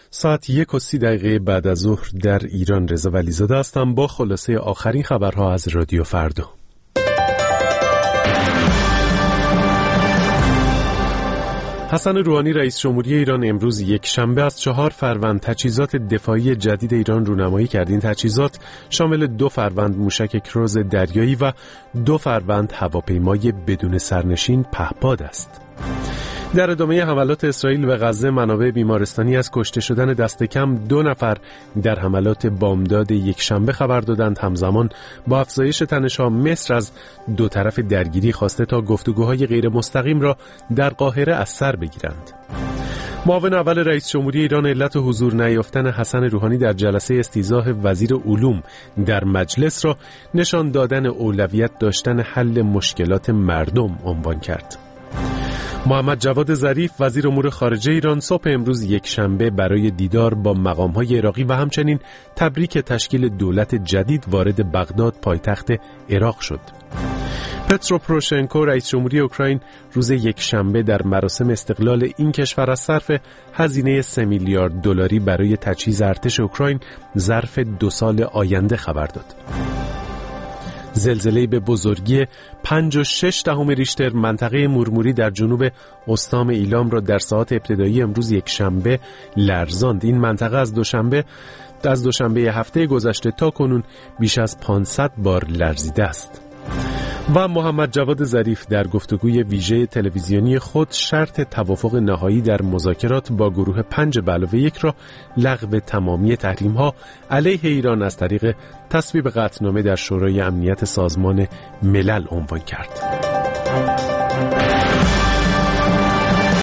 ساعت 1:30 بعد از ظهر در ایران. رضا ولیزاده هستم با خلاصه آخرین خبرها از رادیو فردا. حسن روحانی رئیس جمهوری ایران امروز یک شنبه از 4 فروند تجهیزات دفاعی جدید ایران رونمایی کرد. این تجهیزات شامل 2 فروند موشک کروز دریایی و 2 فروند هواپیمای بدون سرنشین پهپاد است. در ادامه حملات اسرائیل به غزه، منابع بیمارستانی از کشته شدن دست کم 2 نفر در حملات بامداد یک شنبه خبر دادند. همزمان با افزایش تنش‌ها، مصر از 2 طرف درگیری خواسته تا گفتگوهای غیر مستقیم را در قاهره از سر بگیرند. معاون اول رئیس جمهوری ایران علت حضور نیافتن حسن روحانی در جلسه استیضاح وزیر علوم در مجلس را نشان دادن اولویت داشتن حل مشکلات مردم عنوان کرد. محمد جواد ظریف وزیر امور خارجه ایران صبح امروز یک شنبه برای دیدار با مقام‌های عراقی و همچنین تبریک تشکیل دولت جدید وارد بغداد پایتخت عراق شد. پترو پروشنکو رئیس جمهوری اوکراین روز یک شنبه در مراسم استقلال این کشور از صرف هزینه 3 میلیارد دلاری برای تجهیز ارتش اوکراین ظرف 2 سال آینده خبر داد. زلزله‌ای به بزرگی 5.6 ریشتر منطقه مورموری در جنوب استان ایلام را در ساعات ابتدایی امروز یک شنبه لرزاند. این منطقه از دوشنبه هفته گذشته تا کنون بیش از 500 بار لرزیده است. و محمد جواد ظریف در گفتگوی ویژه تلویزیونی خود شرط توافق نهایی در مذاکرات با گروه 5+1 را لغو تمامی تحریم‌ها علیه ایران از طریق تصویب قطعنامه در شورای امنیت سازمان ملل عنوان کرد.